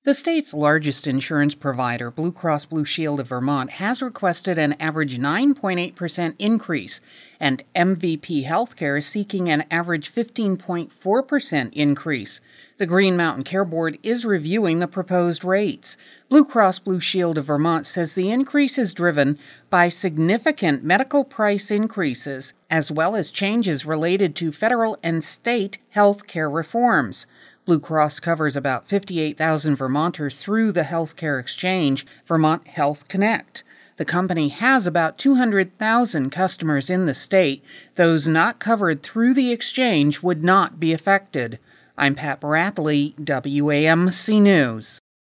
The state's largest insurance provider, Blue Cross Blue Shield of Vermont, has requested an average 9.8% increase, and MVP Healthcare is seeking an average 15.4% increase. The Green Mountain Care Board is reviewing the proposed rates. Blue Cross Blue Shield of Vermont says the increase is driven by significant medical price increases, as well as changes related to federal and state health care reforms. Blue Cross covers about 58,000 Vermonters through the healthcare exchange, Vermont Health Connect. The company has about 200,000 customers in the state. Those not covered through the exchange would not be affected. I'm Pat Bradley, WAMC News.